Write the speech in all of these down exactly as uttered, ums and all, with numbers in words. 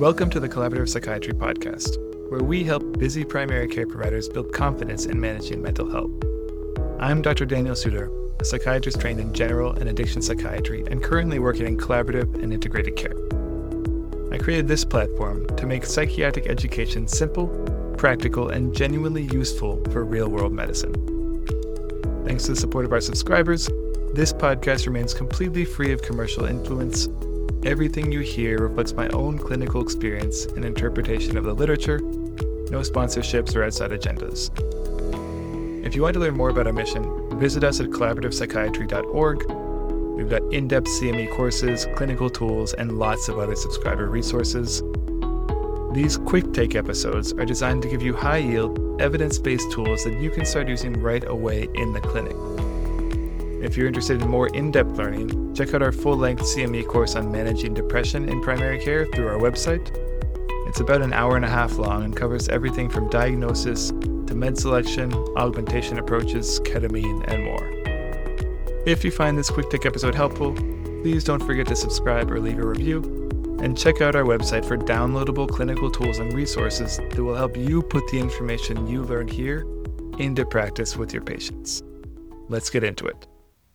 Welcome to the Collaborative Psychiatry Podcast, where we help busy primary care providers build confidence in managing mental health. I'm Doctor Daniel Suter, a psychiatrist trained in general and addiction psychiatry and currently working in collaborative and integrated care. I created this platform to make psychiatric education simple, practical, and genuinely useful for real-world medicine. Thanks to the support of our subscribers, this podcast remains completely free of commercial influence. Everything you hear reflects my own clinical experience and interpretation of the literature, no sponsorships or outside agendas. If you want to learn more about our mission, visit us at collaborative psychiatry dot org. We've got in-depth C M E courses, clinical tools, and lots of other subscriber resources. These quick take episodes are designed to give you high-yield, evidence-based tools that you can start using right away in the clinic. If you're interested in more in-depth learning, check out our full-length C M E course on managing depression in primary care through our website. It's about an hour and a half long and covers everything from diagnosis to med selection, augmentation approaches, ketamine, and more. If you find this quick take episode helpful, please don't forget to subscribe or leave a review, and check out our website for downloadable clinical tools and resources that will help you put the information you learned here into practice with your patients. Let's get into it.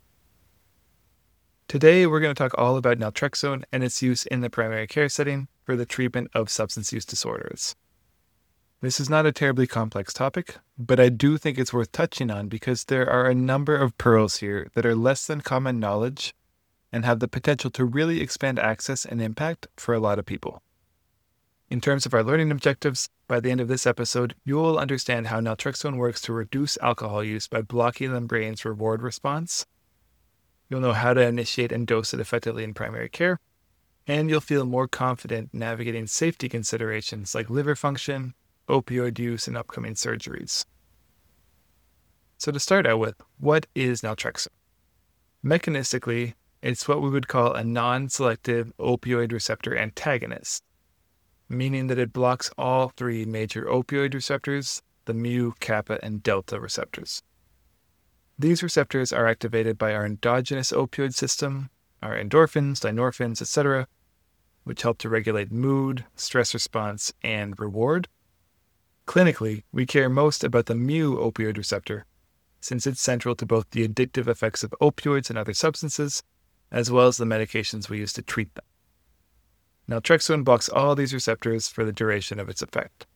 Today, we're going to talk all about naltrexone and its use in the primary care setting for the treatment of substance use disorders. This is not a terribly complex topic, but I do think it's worth touching on because there are a number of pearls here that are less than common knowledge and have the potential to really expand access and impact for a lot of people. In terms of our learning objectives, by the end of this episode, you'll understand how naltrexone works to reduce alcohol use by blocking the brain's reward response. You'll know how to initiate and dose it effectively in primary care, and you'll feel more confident navigating safety considerations like liver function, opioid use, and upcoming surgeries. So to start out with, what is naltrexone? Mechanistically, it's what we would call a non-selective opioid receptor antagonist, meaning that it blocks all three major opioid receptors, the mu, kappa, and delta receptors. These receptors are activated by our endogenous opioid system, our endorphins, dynorphins, et cetera, which help to regulate mood, stress response, and reward. Clinically, we care most about the mu opioid receptor, since it's central to both the addictive effects of opioids and other substances, as well as the medications we use to treat them. Naltrexone blocks all these receptors for the duration of its effect.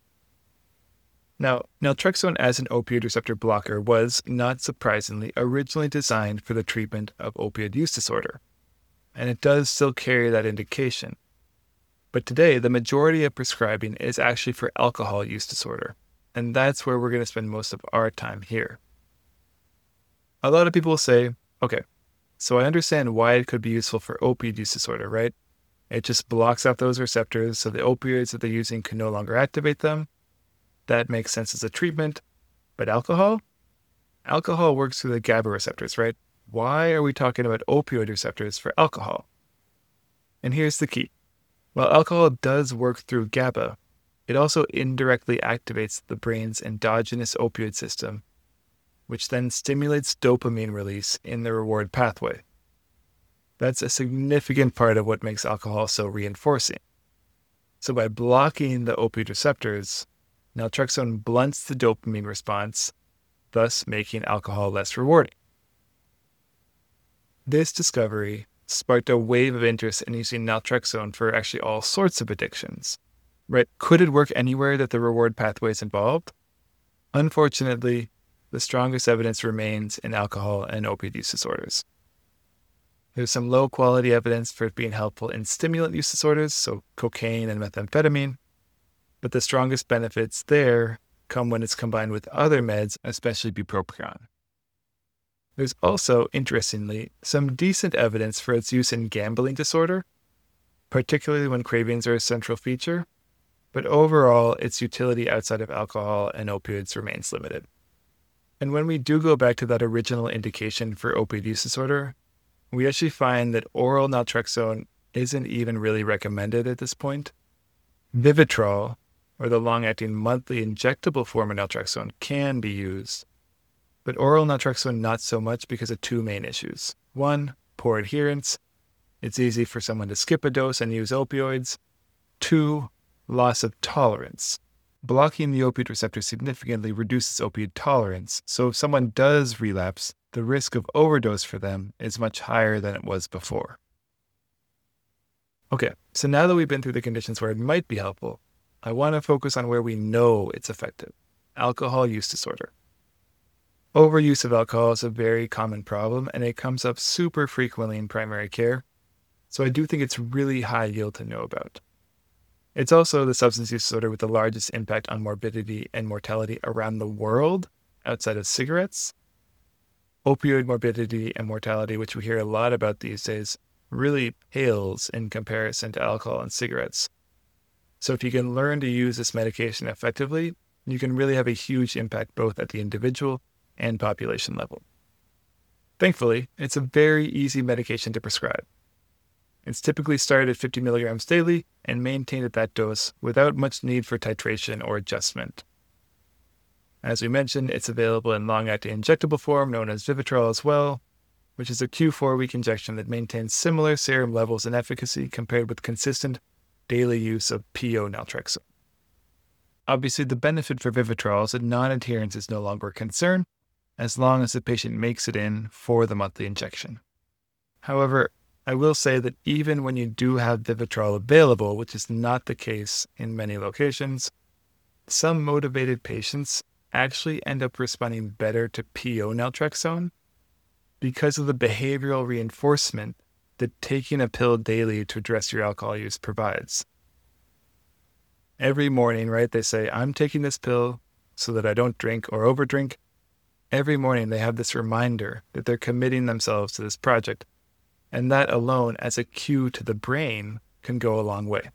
Now, naltrexone as an opioid receptor blocker was, not surprisingly, originally designed for the treatment of opioid use disorder, and it does still carry that indication. But today, the majority of prescribing is actually for alcohol use disorder, and that's where we're going to spend most of our time here. A lot of people will say, okay, so I understand why it could be useful for opioid use disorder, right? It just blocks off those receptors so the opioids that they're using can no longer activate them. That makes sense as a treatment. But alcohol? Alcohol works through the GABA receptors, right? Why are we talking about opioid receptors for alcohol? And here's the key. While alcohol does work through GABA, it also indirectly activates the brain's endogenous opioid system, which then stimulates dopamine release in the reward pathway. That's a significant part of what makes alcohol so reinforcing. So by blocking the opioid receptors, naltrexone blunts the dopamine response, thus making alcohol less rewarding. This discovery sparked a wave of interest in using naltrexone for actually all sorts of addictions. Right? Could it work anywhere that the reward pathway is involved? Unfortunately, the strongest evidence remains in alcohol and opioid use disorders. There's some low-quality evidence for it being helpful in stimulant use disorders, so cocaine and methamphetamine, but the strongest benefits there come when it's combined with other meds, especially bupropion. There's also, interestingly, some decent evidence for its use in gambling disorder, particularly when cravings are a central feature, but overall, its utility outside of alcohol and opioids remains limited. And when we do go back to that original indication for opioid use disorder, we actually find that oral naltrexone isn't even really recommended at this point. Vivitrol, or the long-acting monthly injectable form of naltrexone, can be used, but oral naltrexone not so much because of two main issues. One, poor adherence. It's easy for someone to skip a dose and use opioids. Two, loss of tolerance. Blocking the opioid receptor significantly reduces opioid tolerance, so if someone does relapse, the risk of overdose for them is much higher than it was before. Okay, so now that we've been through the conditions where it might be helpful, I want to focus on where we know it's effective: alcohol use disorder. Overuse of alcohol is a very common problem, and it comes up super frequently in primary care, so I do think it's really high yield to know about. It's also the substance use disorder with the largest impact on morbidity and mortality around the world outside of cigarettes. Opioid morbidity and mortality, which we hear a lot about these days, really pales in comparison to alcohol and cigarettes. So if you can learn to use this medication effectively, you can really have a huge impact both at the individual and population level. Thankfully, it's a very easy medication to prescribe. It's typically started at fifty milligrams daily and maintained at that dose without much need for titration or adjustment. As we mentioned, it's available in long-acting injectable form known as Vivitrol as well, which is a Q four-week injection that maintains similar serum levels and efficacy compared with consistent daily use of P O naltrexone. Obviously, the benefit for Vivitrol is that non-adherence is no longer a concern as long as the patient makes it in for the monthly injection. However, I will say that even when you do have Vivitrol available, which is not the case in many locations, some motivated patients actually end up responding better to P O naltrexone because of the behavioral reinforcement that taking a pill daily to address your alcohol use provides. Every morning, right, they say, I'm taking this pill so that I don't drink or overdrink. Every morning they have this reminder that they're committing themselves to this project. And that alone, as a cue to the brain, can go a long way.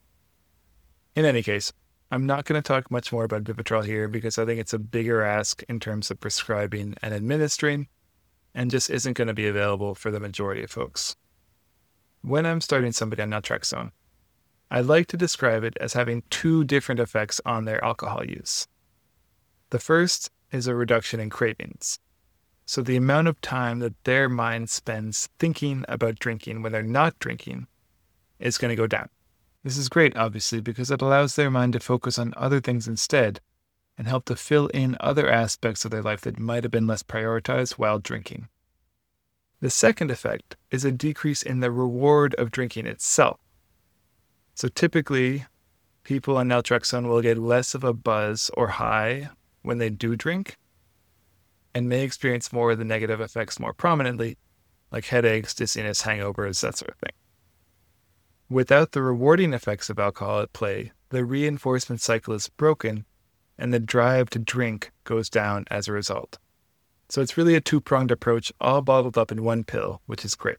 In any case, I'm not going to talk much more about Vivitrol here because I think it's a bigger ask in terms of prescribing and administering, and just isn't going to be available for the majority of folks. When I'm starting somebody on naltrexone, I like to describe it as having two different effects on their alcohol use. The first is a reduction in cravings. So the amount of time that their mind spends thinking about drinking when they're not drinking is going to go down. This is great, obviously, because it allows their mind to focus on other things instead and help to fill in other aspects of their life that might have been less prioritized while drinking. The second effect is a decrease in the reward of drinking itself. So typically, people on naltrexone will get less of a buzz or high when they do drink, and may experience more of the negative effects more prominently, like headaches, dizziness, hangovers, that sort of thing. Without the rewarding effects of alcohol at play, the reinforcement cycle is broken, and the drive to drink goes down as a result. So it's really a two-pronged approach, all bottled up in one pill, which is great.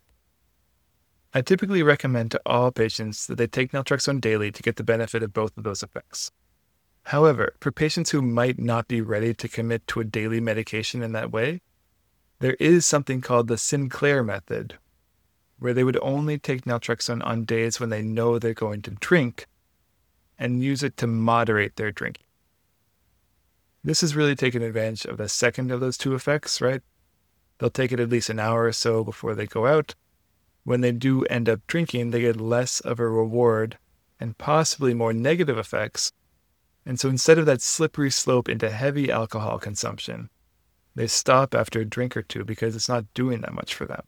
I typically recommend to all patients that they take naltrexone daily to get the benefit of both of those effects. However, for patients who might not be ready to commit to a daily medication in that way, there is something called the Sinclair method, where they would only take naltrexone on days when they know they're going to drink and use it to moderate their drinking. This is really taking advantage of the second of those two effects, right? They'll take it at least an hour or so before they go out. When they do end up drinking, they get less of a reward and possibly more negative effects. And so instead of that slippery slope into heavy alcohol consumption, they stop after a drink or two because it's not doing that much for them.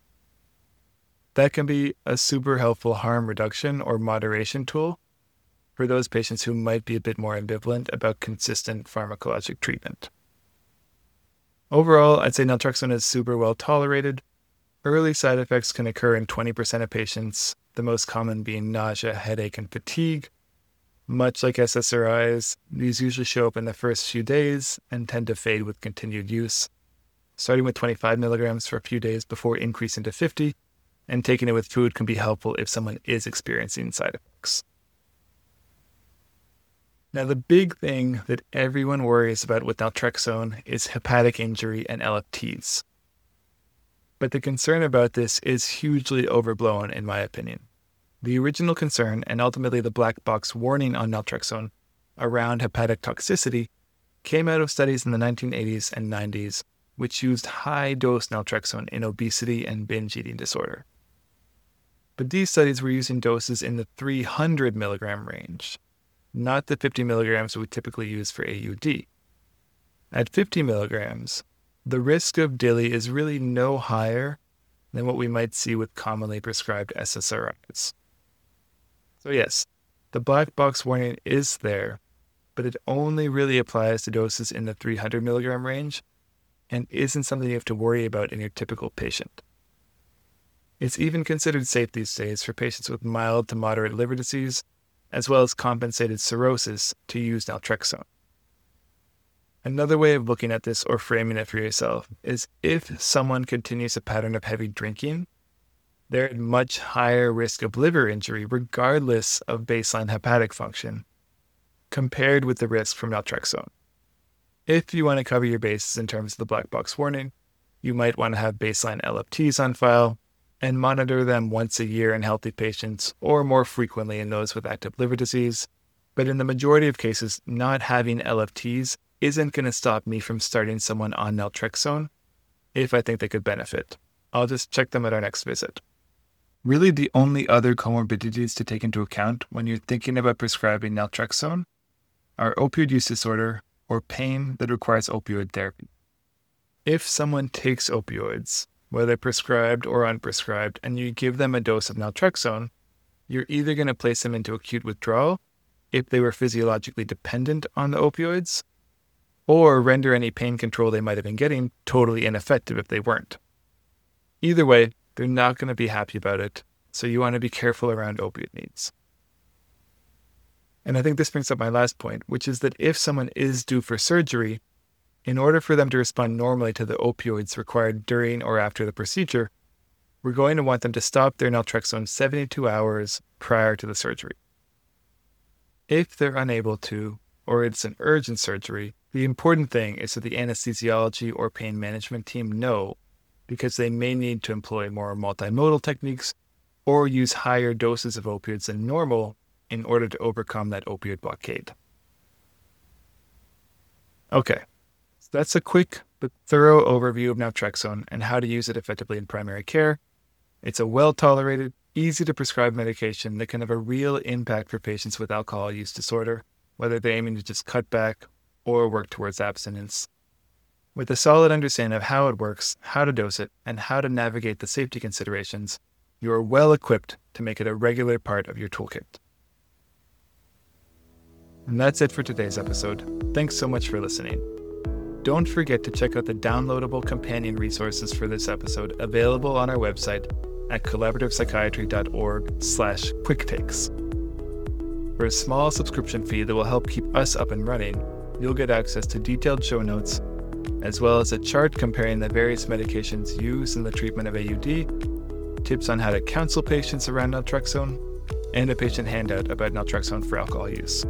That can be a super helpful harm reduction or moderation tool for those patients who might be a bit more ambivalent about consistent pharmacologic treatment. Overall, I'd say naltrexone is super well tolerated. Early side effects can occur in twenty percent of patients, the most common being nausea, headache, and fatigue. Much like S S R Is, these usually show up in the first few days and tend to fade with continued use, starting with twenty-five milligrams for a few days before increasing to fifty, and taking it with food can be helpful if someone is experiencing side effects. Now, the big thing that everyone worries about with naltrexone is hepatic injury and L F Ts. But the concern about this is hugely overblown, in my opinion. The original concern, and ultimately the black box warning on naltrexone around hepatic toxicity, came out of studies in the nineteen eighties and nineties, which used high-dose naltrexone in obesity and binge eating disorder. But these studies were using doses in the three hundred milligram range, not the fifty milligrams we typically use for A U D. At fifty milligrams, the risk of D I L Y is really no higher than what we might see with commonly prescribed S S R Is. So yes, the black box warning is there, but it only really applies to doses in the three hundred milligram range and isn't something you have to worry about in your typical patient. It's even considered safe these days for patients with mild to moderate liver disease, as well as compensated cirrhosis, to use naltrexone. Another way of looking at this or framing it for yourself is if someone continues a pattern of heavy drinking, they're at much higher risk of liver injury regardless of baseline hepatic function, compared with the risk from naltrexone. If you want to cover your bases in terms of the black box warning, you might want to have baseline L F Ts on file and monitor them once a year in healthy patients or more frequently in those with active liver disease. But in the majority of cases, not having L F Ts isn't going to stop me from starting someone on naltrexone if I think they could benefit. I'll just check them at our next visit. Really, the only other comorbidities to take into account when you're thinking about prescribing naltrexone are opioid use disorder or pain that requires opioid therapy. If someone takes opioids, whether prescribed or unprescribed, and you give them a dose of naltrexone, you're either going to place them into acute withdrawal if they were physiologically dependent on the opioids, or render any pain control they might have been getting totally ineffective if they weren't. Either way, they're not going to be happy about it, so you want to be careful around opioid needs. And I think this brings up my last point, which is that if someone is due for surgery, in order for them to respond normally to the opioids required during or after the procedure, we're going to want them to stop their naltrexone seventy-two hours prior to the surgery. If they're unable to, or it's an urgent surgery, the important thing is that the anesthesiology or pain management team know, because they may need to employ more multimodal techniques or use higher doses of opioids than normal in order to overcome that opioid blockade. Okay. That's a quick but thorough overview of naltrexone and how to use it effectively in primary care. It's a well-tolerated, easy-to-prescribe medication that can have a real impact for patients with alcohol use disorder, whether they're aiming to just cut back or work towards abstinence. With a solid understanding of how it works, how to dose it, and how to navigate the safety considerations, you are well equipped to make it a regular part of your toolkit. And that's it for today's episode. Thanks so much for listening. Don't forget to check out the downloadable companion resources for this episode available on our website at collaborative psychiatry dot org slash quick takes. For a small subscription fee that will help keep us up and running, you'll get access to detailed show notes, as well as a chart comparing the various medications used in the treatment of A U D, tips on how to counsel patients around naltrexone, and a patient handout about naltrexone for alcohol use.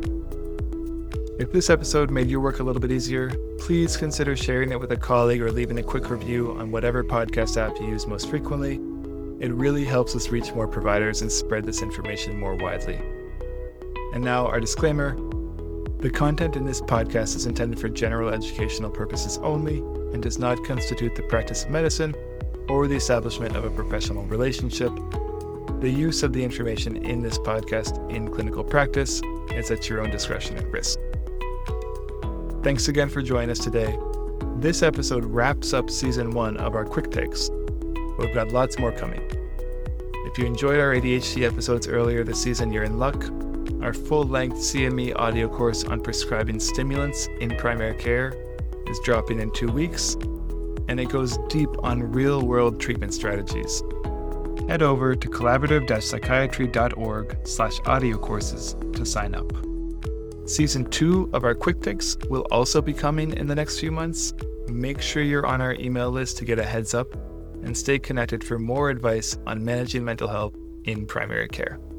If this episode made your work a little bit easier, please consider sharing it with a colleague or leaving a quick review on whatever podcast app you use most frequently. It really helps us reach more providers and spread this information more widely. And now our disclaimer. The content in this podcast is intended for general educational purposes only and does not constitute the practice of medicine or the establishment of a professional relationship. The use of the information in this podcast in clinical practice is at your own discretion and risk. Thanks again for joining us today. This episode wraps up season one of our Quick Takes. We've got lots more coming. If you enjoyed our A D H D episodes earlier this season, you're in luck. Our full-length C M E audio course on prescribing stimulants in primary care is dropping in two weeks, and it goes deep on real-world treatment strategies. Head over to collaborative psychiatry dot org slash audio courses to sign up. Season two of our Quick Takes will also be coming in the next few months. Make sure you're on our email list to get a heads up and stay connected for more advice on managing mental health in primary care.